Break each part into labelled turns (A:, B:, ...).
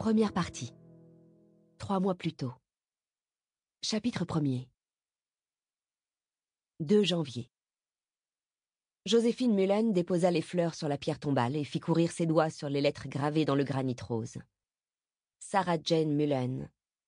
A: Première partie. 3 mois plus tôt. Chapitre 1er. 2 janvier. Joséphine Mullen déposa les fleurs sur la pierre tombale et fit courir ses doigts sur les lettres gravées dans le granit rose. Sarah Jane Mullen,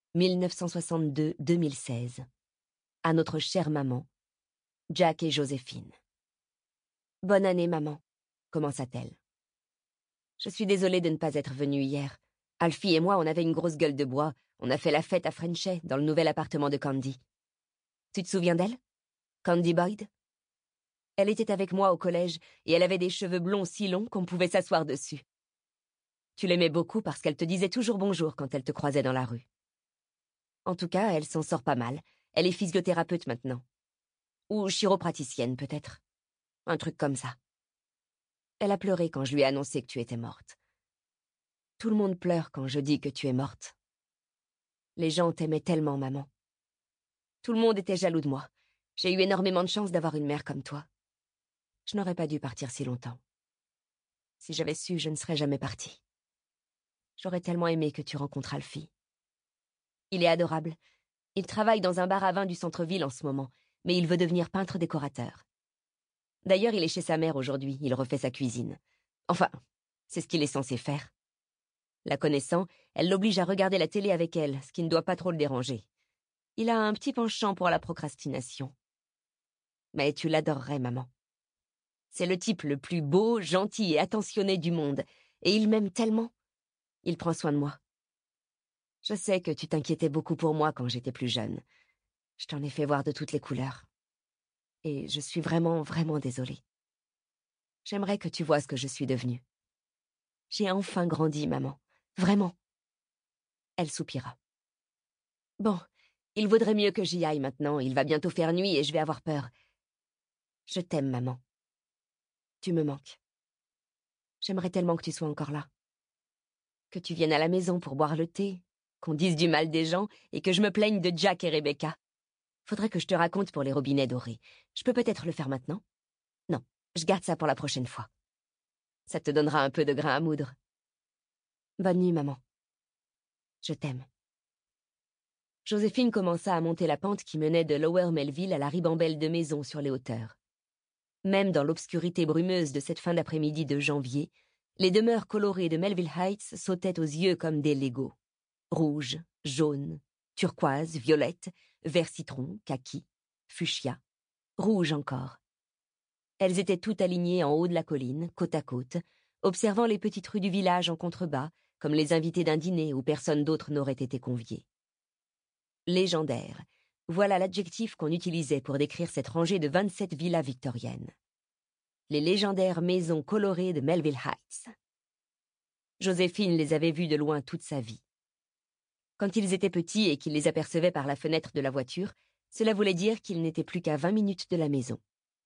A: 1962-2016. À notre chère maman, Jack et Joséphine. Bonne année, maman, commença-t-elle. Je suis désolée de ne pas être venue hier. Alfie et moi, on avait une grosse gueule de bois. On a fait la fête à Frenchay, dans le nouvel appartement de Candy. Tu te souviens d'elle? Candy Boyd? Elle était avec moi au collège et elle avait des cheveux blonds si longs qu'on pouvait s'asseoir dessus. Tu l'aimais beaucoup parce qu'elle te disait toujours bonjour quand elle te croisait dans la rue. En tout cas, elle s'en sort pas mal. Elle est physiothérapeute maintenant. Ou chiropraticienne, peut-être. Un truc comme ça. Elle a pleuré quand je lui ai annoncé que tu étais morte. Tout le monde pleure quand je dis que tu es morte. Les gens t'aimaient tellement, maman. Tout le monde était jaloux de moi. J'ai eu énormément de chance d'avoir une mère comme toi. Je n'aurais pas dû partir si longtemps. Si j'avais su, je ne serais jamais partie. J'aurais tellement aimé que tu rencontres Alfie. Il est adorable. Il travaille dans un bar à vin du centre-ville en ce moment, mais il veut devenir peintre décorateur. D'ailleurs, il est chez sa mère aujourd'hui, il refait sa cuisine. Enfin, c'est ce qu'il est censé faire. La connaissant, elle l'oblige à regarder la télé avec elle, ce qui ne doit pas trop le déranger. Il a un petit penchant pour la procrastination. Mais tu l'adorerais, maman. C'est le type le plus beau, gentil et attentionné du monde, et il m'aime tellement. Il prend soin de moi. Je sais que tu t'inquiétais beaucoup pour moi quand j'étais plus jeune. Je t'en ai fait voir de toutes les couleurs. Et je suis vraiment, vraiment désolée. J'aimerais que tu vois ce que je suis devenue. J'ai enfin grandi, maman. Vraiment. Elle soupira. Bon, il vaudrait mieux que j'y aille maintenant. Il va bientôt faire nuit et je vais avoir peur. Je t'aime, maman. Tu me manques. J'aimerais tellement que tu sois encore là. Que tu viennes à la maison pour boire le thé, qu'on dise du mal des gens et que je me plaigne de Jack et Rebecca. Faudrait que je te raconte pour les robinets dorés. Je peux peut-être le faire maintenant? Non, je garde ça pour la prochaine fois. Ça te donnera un peu de grain à moudre. Bonne nuit, maman. Je t'aime. Joséphine commença à monter la pente qui menait de Lower Melville à la ribambelle de maisons sur les hauteurs. Même dans l'obscurité brumeuse de cette fin d'après-midi de janvier, les demeures colorées de Melville Heights sautaient aux yeux comme des Legos. Rouge, jaune, turquoise, violette, vert citron, kaki, fuchsia, rouge encore. Elles étaient toutes alignées en haut de la colline, côte à côte, observant les petites rues du village en contrebas, comme les invités d'un dîner où personne d'autre n'aurait été convié. Légendaire, voilà l'adjectif qu'on utilisait pour décrire cette rangée de 27 villas victoriennes. Les légendaires maisons colorées de Melville Heights. Joséphine les avait vues de loin toute sa vie. Quand ils étaient petits et qu'il les apercevait par la fenêtre de la voiture, cela voulait dire qu'ils n'étaient plus qu'à 20 minutes de la maison.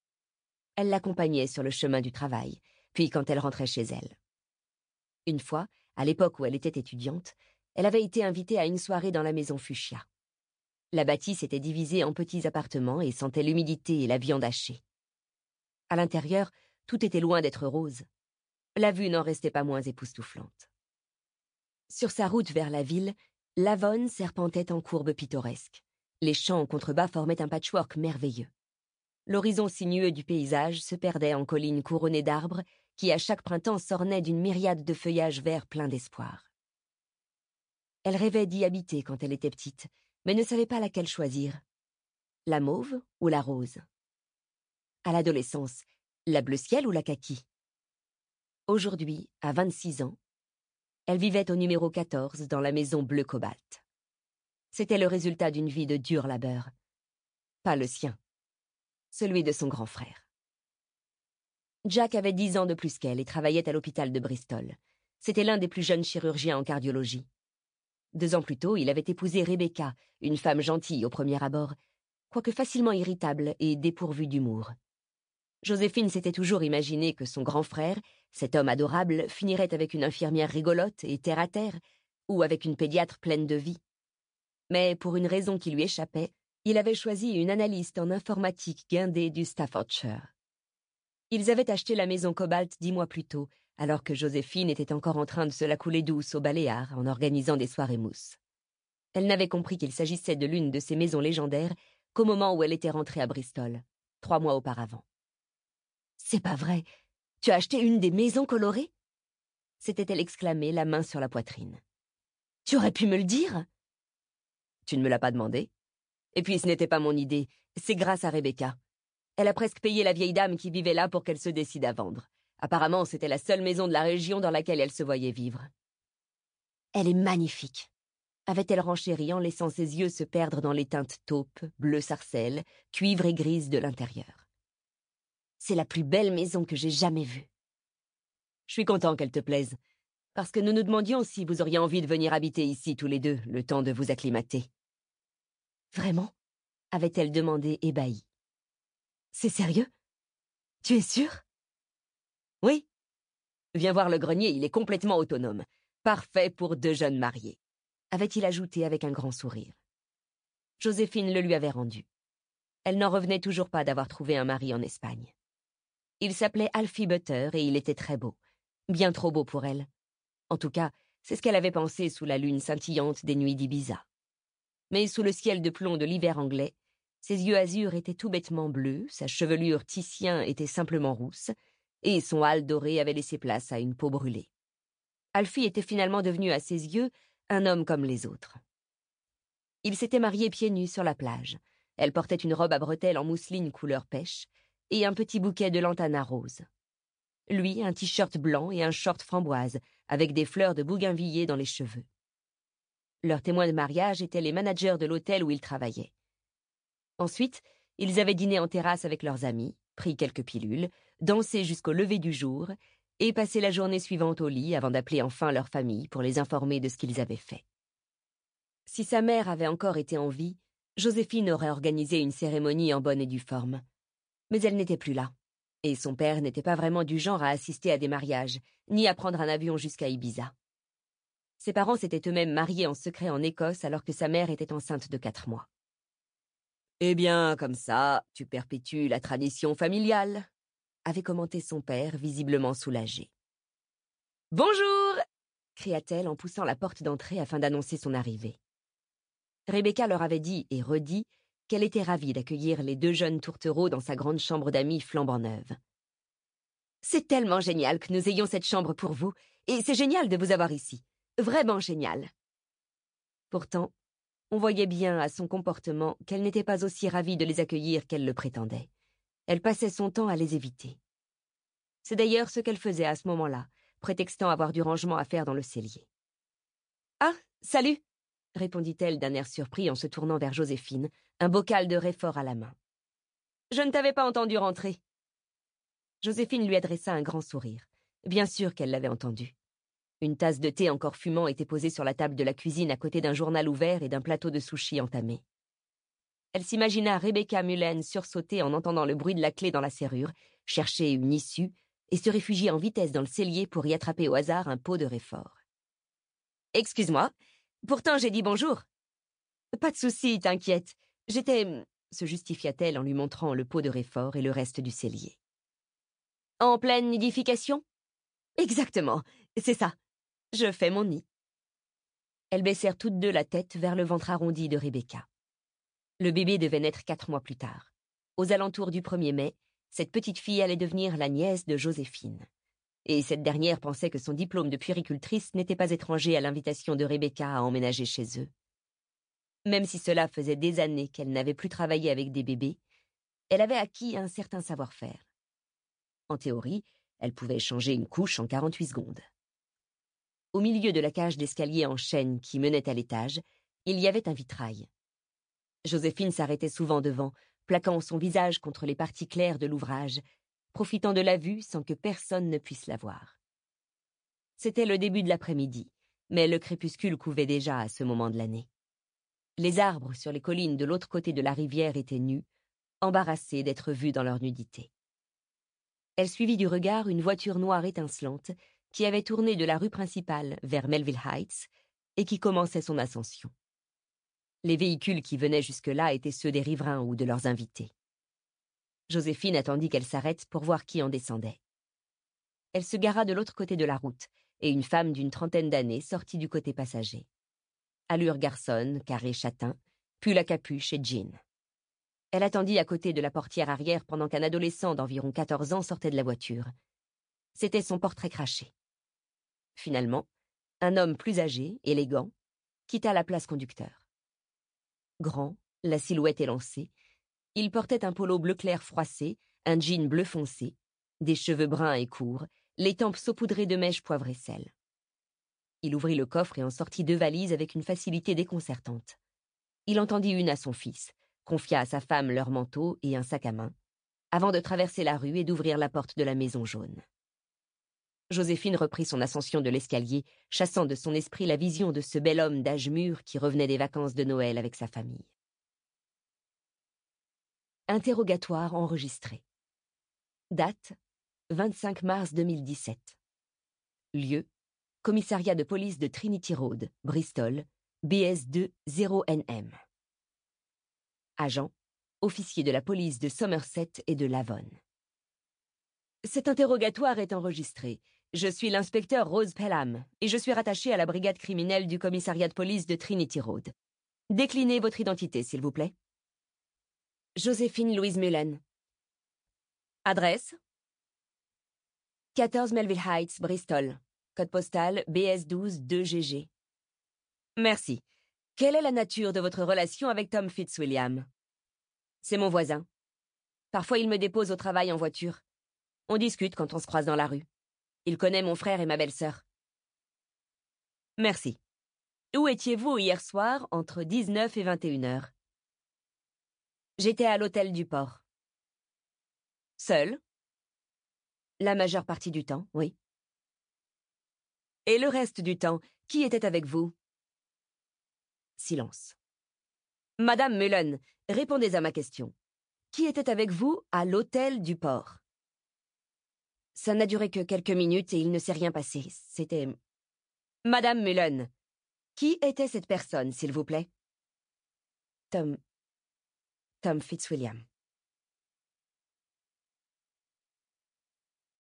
A: Elle l'accompagnait sur le chemin du travail, puis quand elle rentrait chez elle. Une fois, à l'époque où elle était étudiante, elle avait été invitée à une soirée dans la maison Fuchsia. La bâtisse était divisée en petits appartements et sentait l'humidité et la viande hachée. À l'intérieur, tout était loin d'être rose. La vue n'en restait pas moins époustouflante. Sur sa route vers la ville, l'Avon serpentait en courbes pittoresques. Les champs en contrebas formaient un patchwork merveilleux. L'horizon sinueux du paysage se perdait en collines couronnées d'arbres qui, à chaque printemps, s'ornaient d'une myriade de feuillages verts pleins d'espoir. Elle rêvait d'y habiter quand elle était petite, mais ne savait pas laquelle choisir. La mauve ou la rose? À l'adolescence, la bleu ciel ou la kaki? Aujourd'hui, à 26 ans, elle vivait au numéro 14 dans la maison bleu cobalt. C'était le résultat d'une vie de dur labeur. Pas le sien, celui de son grand frère. Jack avait 10 ans de plus qu'elle et travaillait à l'hôpital de Bristol. C'était l'un des plus jeunes chirurgiens en cardiologie. 2 ans plus tôt, il avait épousé Rebecca, une femme gentille au premier abord, quoique facilement irritable et dépourvue d'humour. Joséphine s'était toujours imaginé que son grand frère, cet homme adorable, finirait avec une infirmière rigolote et terre-à-terre, ou avec une pédiatre pleine de vie. Mais pour une raison qui lui échappait, il avait choisi une analyste en informatique guindée du Staffordshire. Ils avaient acheté la maison Cobalt 10 mois plus tôt, alors que Joséphine était encore en train de se la couler douce aux Baléares en organisant des soirées mousses. Elle n'avait compris qu'il s'agissait de l'une de ces maisons légendaires qu'au moment où elle était rentrée à Bristol, 3 mois auparavant. « C'est pas vrai! Tu as acheté une des maisons colorées ?» s'était-elle exclamée, la main sur la poitrine. « Tu aurais pu me le dire !»« Tu ne me l'as pas demandé. Et puis ce n'était pas mon idée, c'est grâce à Rebecca. Elle a presque payé la vieille dame qui vivait là pour qu'elle se décide à vendre. Apparemment, c'était la seule maison de la région dans laquelle elle se voyait vivre. « Elle est magnifique !» avait-elle renchéri en laissant ses yeux se perdre dans les teintes taupe, bleu sarcelle, cuivre et grise de l'intérieur. « C'est la plus belle maison que j'ai jamais vue. » « Je suis content qu'elle te plaise, parce que nous nous demandions si vous auriez envie de venir habiter ici tous les deux, le temps de vous acclimater. »« Vraiment ?» avait-elle demandé ébahie. « C'est sérieux? Tu es sûre? »« Oui. Viens voir le grenier, il est complètement autonome. Parfait pour 2 jeunes mariés. » avait-il ajouté avec un grand sourire. Joséphine le lui avait rendu. Elle n'en revenait toujours pas d'avoir trouvé un mari en Espagne. Il s'appelait Alfie Butter et il était très beau. Bien trop beau pour elle. En tout cas, c'est ce qu'elle avait pensé sous la lune scintillante des nuits d'Ibiza. Mais sous le ciel de plomb de l'hiver anglais, ses yeux azur étaient tout bêtement bleus, sa chevelure titien était simplement rousse, et son hâle doré avait laissé place à une peau brûlée. Alfie était finalement devenu à ses yeux un homme comme les autres. Il s'était marié pieds nus sur la plage. Elle portait une robe à bretelles en mousseline couleur pêche et un petit bouquet de lantana rose. Lui, un t-shirt blanc et un short framboise, avec des fleurs de bougainvillier dans les cheveux. Leurs témoins de mariage étaient les managers de l'hôtel où ils travaillaient. Ensuite, ils avaient dîné en terrasse avec leurs amis, pris quelques pilules, dansé jusqu'au lever du jour et passé la journée suivante au lit avant d'appeler enfin leur famille pour les informer de ce qu'ils avaient fait. Si sa mère avait encore été en vie, Joséphine aurait organisé une cérémonie en bonne et due forme. Mais elle n'était plus là. Et son père n'était pas vraiment du genre à assister à des mariages, ni à prendre un avion jusqu'à Ibiza. Ses parents s'étaient eux-mêmes mariés en secret en Écosse alors que sa mère était enceinte de 4 mois. « Eh bien, comme ça, tu perpétues la tradition familiale », avait commenté son père, visiblement soulagé. « Bonjour !» cria-t-elle en poussant la porte d'entrée afin d'annoncer son arrivée. Rebecca leur avait dit et redit qu'elle était ravie d'accueillir les 2 jeunes tourtereaux dans sa grande chambre d'amis flambant neuve. « C'est tellement génial que nous ayons cette chambre pour vous, et c'est génial de vous avoir ici. Vraiment génial. » Pourtant, on voyait bien à son comportement qu'elle n'était pas aussi ravie de les accueillir qu'elle le prétendait. Elle passait son temps à les éviter. C'est d'ailleurs ce qu'elle faisait à ce moment-là, prétextant avoir du rangement à faire dans le cellier. « Ah, salut !» répondit-elle d'un air surpris en se tournant vers Joséphine, un bocal de réfort à la main. « Je ne t'avais pas entendu rentrer. » Joséphine lui adressa un grand sourire. Bien sûr qu'elle l'avait entendu. Une tasse de thé encore fumant était posée sur la table de la cuisine à côté d'un journal ouvert et d'un plateau de sushis entamé. Elle s'imagina Rebecca Mullen sursauter en entendant le bruit de la clé dans la serrure, chercher une issue et se réfugier en vitesse dans le cellier pour y attraper au hasard un pot de réfort. « Excuse-moi, pourtant j'ai dit bonjour. »« Pas de souci, t'inquiète. J'étais... » se justifia-t-elle en lui montrant le pot de réfort et le reste du cellier. « En pleine nidification ? » ?»« Exactement, c'est ça. Je fais mon nid. » Elles baissèrent toutes 2 la tête vers le ventre arrondi de Rebecca. Le bébé devait naître 4 mois plus tard. Aux alentours du 1er mai, cette petite fille allait devenir la nièce de Joséphine. Et cette dernière pensait que son diplôme de puéricultrice n'était pas étranger à l'invitation de Rebecca à emménager chez eux. Même si cela faisait des années qu'elle n'avait plus travaillé avec des bébés, elle avait acquis un certain savoir-faire. En théorie, elle pouvait changer une couche en 48 secondes. Au milieu de la cage d'escalier en chêne qui menait à l'étage, il y avait un vitrail. Joséphine s'arrêtait souvent devant, plaquant son visage contre les parties claires de l'ouvrage, profitant de la vue sans que personne ne puisse la voir. C'était le début de l'après-midi, mais le crépuscule couvait déjà à ce moment de l'année. Les arbres sur les collines de l'autre côté de la rivière étaient nus, embarrassés d'être vus dans leur nudité. Elle suivit du regard une voiture noire étincelante qui avait tourné de la rue principale vers Melville Heights et qui commençait son ascension. Les véhicules qui venaient jusque-là étaient ceux des riverains ou de leurs invités. Joséphine attendit qu'elle s'arrête pour voir qui en descendait. elle se gara de l'autre côté de la route, et une femme d'une trentaine d'années sortit du côté passager. Allure garçonne, carré châtain, pull à capuche et jean. Elle attendit à côté de la portière arrière pendant qu'un adolescent d'environ 14 ans sortait de la voiture. C'était son portrait craché. Finalement, un homme plus âgé, élégant, quitta la place conducteur. Grand, la silhouette élancée, il portait un polo bleu clair froissé, un jean bleu foncé, des cheveux bruns et courts, les tempes saupoudrées de mèches poivre et sel. Il ouvrit le coffre et en sortit 2 valises avec une facilité déconcertante. Il en tendit une à son fils, confia à sa femme leur manteau et un sac à main, avant de traverser la rue et d'ouvrir la porte de la maison jaune. Joséphine reprit son ascension de l'escalier, chassant de son esprit la vision de ce bel homme d'âge mûr qui revenait des vacances de Noël avec sa famille. Interrogatoire enregistré. Date 25 mars 2017. Lieu commissariat de police de Trinity Road, Bristol, BS2 0NM. Agent officier de la police de Somerset et de l'Avon. Cet interrogatoire est enregistré. Je suis l'inspecteur Rose Pelham et je suis rattaché à la brigade criminelle du commissariat de police de Trinity Road. Déclinez votre identité, s'il vous plaît. Joséphine Louise Mullen. Adresse 14 Melville Heights, Bristol. Code postal BS12 2GG. Merci. Quelle est la nature de votre relation avec Tom Fitzwilliam? C'est mon voisin. Parfois, il me dépose au travail en voiture. On discute quand on se croise dans la rue. Il connaît mon frère et ma belle-sœur. Merci. Où étiez-vous hier soir entre 19 et 21 heures? J'étais à l'hôtel du port. Seul? La majeure partie du temps, oui. Et le reste du temps, qui était avec vous? Silence. Madame Mullen, répondez à ma question. Qui était avec vous à l'hôtel du port? Ça n'a duré que quelques minutes et il ne s'est rien passé. C'était... Madame Mullen, qui était cette personne, s'il vous plaît? Tom Fitzwilliam.